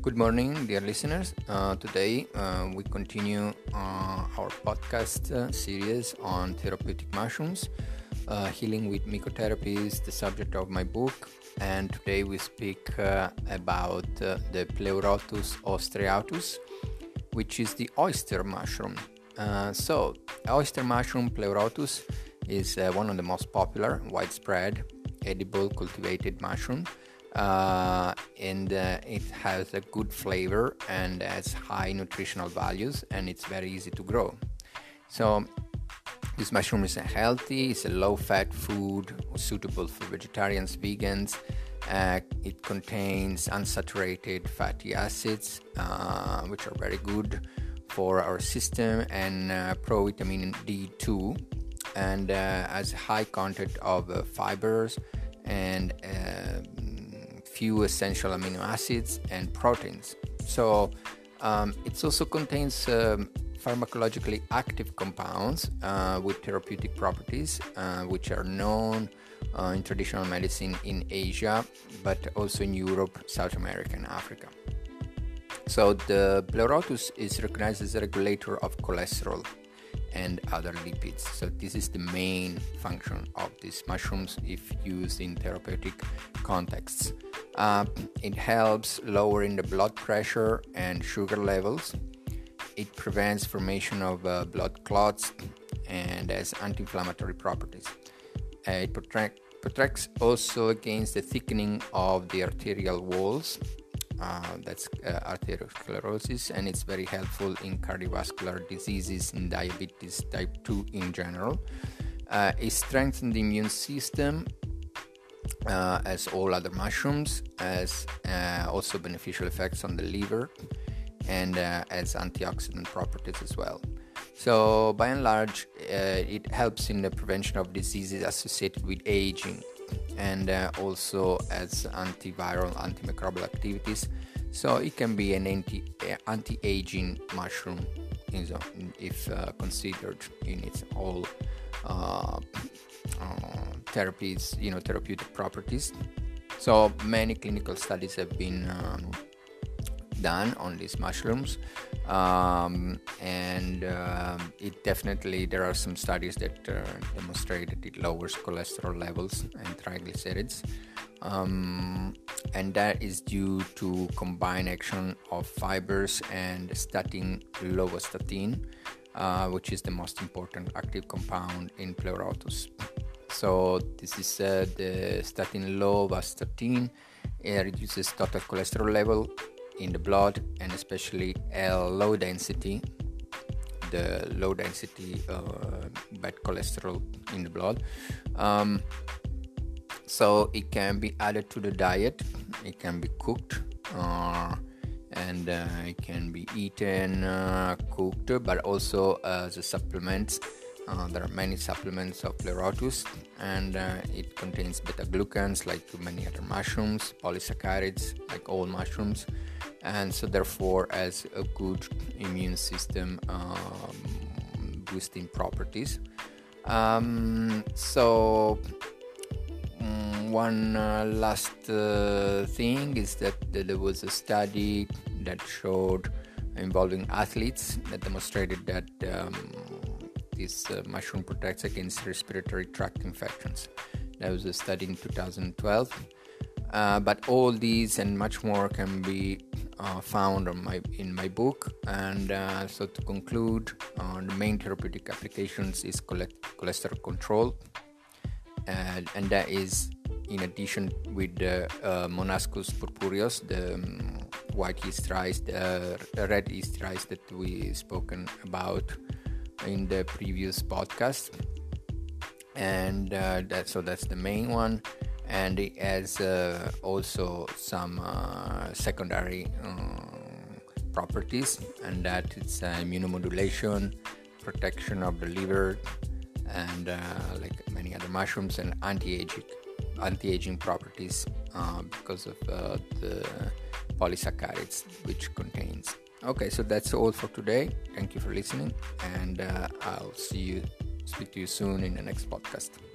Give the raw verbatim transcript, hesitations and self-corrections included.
Good morning, dear listeners. Uh, today uh, we continue uh, our podcast uh, series on therapeutic mushrooms. Uh, healing with mycotherapy is the subject of my book, and today we speak uh, about uh, the Pleurotus ostreatus, which is the oyster mushroom. Uh, so, oyster mushroom Pleurotus is uh, one of the most popular, widespread, edible, cultivated mushrooms. Uh, and uh, it has a good flavor and has high nutritional values, and it's very easy to grow. So this mushroom is a healthy, it's a low-fat food suitable for vegetarians, vegans. Uh, it contains unsaturated fatty acids, uh, which are very good for our system, and uh, provitamin D two, and uh, has a high content of uh, fibers and uh, few essential amino acids and proteins. So um, it also contains um, pharmacologically active compounds uh, with therapeutic properties, uh, which are known uh, in traditional medicine in Asia, but also in Europe, South America, and Africa. So the Pleurotus is recognized as a regulator of cholesterol and other lipids. So this is the main function of these mushrooms if used in therapeutic contexts. Uh, it helps lowering the blood pressure and sugar levels. It prevents formation of uh, blood clots and has anti-inflammatory properties. Uh, it protect, protects also against the thickening of the arterial walls. Uh, that's uh, arteriosclerosis, and it's very helpful in cardiovascular diseases and diabetes type two in general. Uh, it strengthens the immune system, uh, as all other mushrooms, has uh, also beneficial effects on the liver, and uh, has antioxidant properties as well. So by and large, uh, it helps in the prevention of diseases associated with aging, and uh, also as antiviral, antimicrobial activities. So it can be an anti anti-aging mushroom if uh, considered in its all uh, uh, therapies, you know, therapeutic properties. So many clinical studies have been um, done on these mushrooms, um, and uh, it definitely there are some studies that uh, demonstrate that it lowers cholesterol levels and triglycerides, um, and that is due to combined action of fibers and statin lovastatin, uh, which is the most important active compound in Pleurotus. So this is uh, the statin lovastatin. It reduces total cholesterol level in the blood, and especially L low density, the low density uh, bad cholesterol in the blood. Um, so it can be added to the diet, it can be cooked, uh, and uh, it can be eaten uh, cooked, but also as a supplement. Uh, there are many supplements of Pleurotus, and uh, it contains beta-glucans like many other mushrooms, polysaccharides like all mushrooms, and so therefore has a good immune system um, boosting properties. Um, so um, one uh, last uh, thing is that there was a study that showed involving athletes that demonstrated that um, this uh, mushroom protects against respiratory tract infections. That was a study in two thousand twelve. Uh, but all these and much more can be uh, found on my, in my book. And uh, so to conclude, uh, the main therapeutic applications is cholesterol control, and, and that is in addition with the uh, Monascus purpureus, the um, white yeast rice, the uh, red yeast rice that we spoken about in the previous podcast, and uh, that so that's the main one. And it has uh, also some uh, secondary uh, properties, and that it's uh, immunomodulation, protection of the liver, and uh, like many other mushrooms, and anti-aging anti-aging properties uh, because of uh, the polysaccharides which contains. Okay, so that's all for today. Thank you for listening, and uh, I'll see you, speak to you soon in the next podcast.